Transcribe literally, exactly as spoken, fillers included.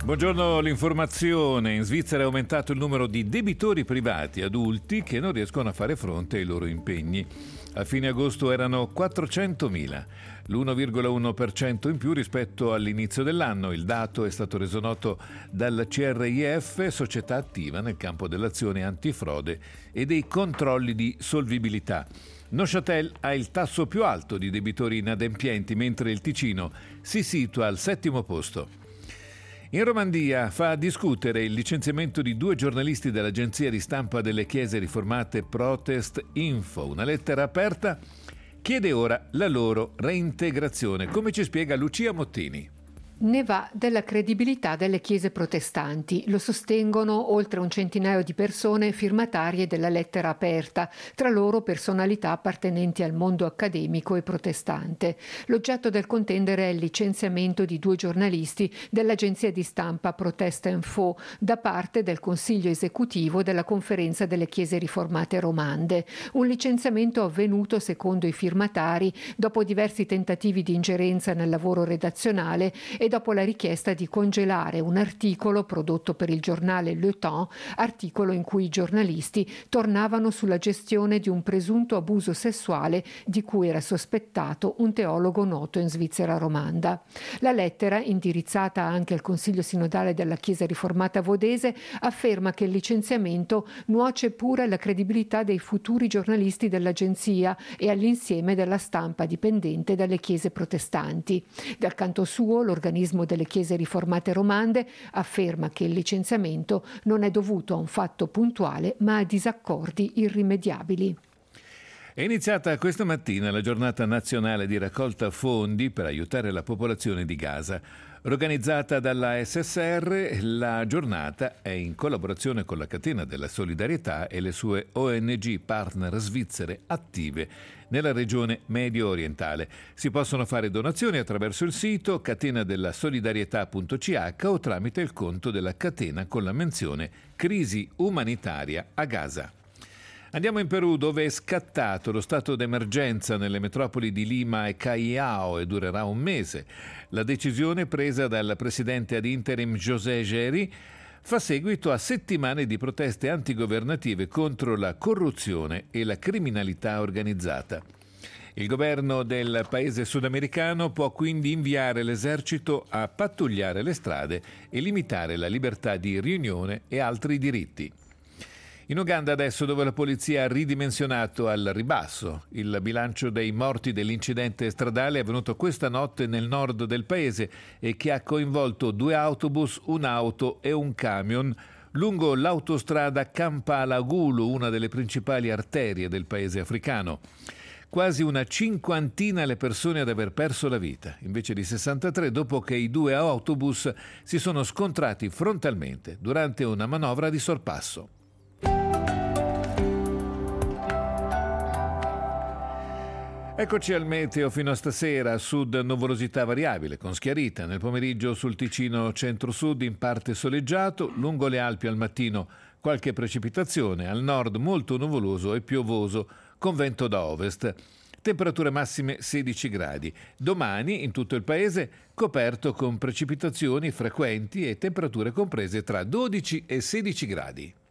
Buongiorno, l'informazione. In Svizzera è aumentato il numero di debitori privati adulti che non riescono a fare fronte ai loro impegni. A fine agosto erano quattrocentomila, l'uno virgola uno per cento in più rispetto all'inizio dell'anno. Il dato è stato reso noto dal C R I F, società attiva nel campo dell'azione antifrode e dei controlli di solvibilità. Neuchâtel ha il tasso più alto di debitori inadempienti, mentre il Ticino si situa al settimo posto. In Romandia fa discutere il licenziamento di due giornalisti dell'agenzia di stampa delle Chiese Riformate Protest Info. Una lettera aperta chiede ora la loro reintegrazione, come ci spiega Lucia Mottini. Ne va della credibilità delle chiese protestanti. Lo sostengono oltre un centinaio di persone firmatarie della lettera aperta, tra loro personalità appartenenti al mondo accademico e protestante. L'oggetto del contendere è il licenziamento di due giornalisti dell'agenzia di stampa Protest Info da parte del Consiglio esecutivo della Conferenza delle Chiese Riformate Romande. Un licenziamento avvenuto, secondo i firmatari, dopo diversi tentativi di ingerenza nel lavoro redazionale e dopo la richiesta di congelare un articolo prodotto per il giornale Le Temps, articolo in cui i giornalisti tornavano sulla gestione di un presunto abuso sessuale di cui era sospettato un teologo noto in Svizzera romanda. La lettera, indirizzata anche al Consiglio sinodale della Chiesa Riformata Vodese, afferma che il licenziamento nuoce pure alla credibilità dei futuri giornalisti dell'agenzia e all'insieme della stampa dipendente dalle chiese protestanti. Dal canto suo, l'organizzazione delle Chiese Riformate Romande afferma che il licenziamento non è dovuto a un fatto puntuale ma a disaccordi irrimediabili. È iniziata questa mattina la giornata nazionale di raccolta fondi per aiutare la popolazione di Gaza. Organizzata dalla S S R, la giornata è in collaborazione con la Catena della Solidarietà e le sue O N G partner svizzere attive nella regione medio orientale. Si possono fare donazioni attraverso il sito catenadellasolidarietà punto c h o tramite il conto della catena con la menzione Crisi umanitaria a Gaza. Andiamo in Perù, dove è scattato lo stato d'emergenza nelle metropoli di Lima e Callao e durerà un mese. La decisione presa dal presidente ad interim José Geri fa seguito a settimane di proteste antigovernative contro la corruzione e la criminalità organizzata. Il governo del paese sudamericano può quindi inviare l'esercito a pattugliare le strade e limitare la libertà di riunione e altri diritti. In Uganda adesso, dove la polizia ha ridimensionato al ribasso il bilancio dei morti dell'incidente stradale avvenuto questa notte nel nord del paese e che ha coinvolto due autobus, un'auto e un camion lungo l'autostrada Kampala-Gulu, una delle principali arterie del paese africano. Quasi una cinquantina le persone ad aver perso la vita, invece di sessantatré, dopo che i due autobus si sono scontrati frontalmente durante una manovra di sorpasso. Eccoci al meteo fino a stasera. A sud nuvolosità variabile con schiarita, nel pomeriggio sul Ticino centro-sud in parte soleggiato, lungo le Alpi al mattino qualche precipitazione, al nord molto nuvoloso e piovoso con vento da ovest. Temperature massime sedici gradi. Domani in tutto il paese coperto con precipitazioni frequenti e temperature comprese tra dodici e sedici gradi.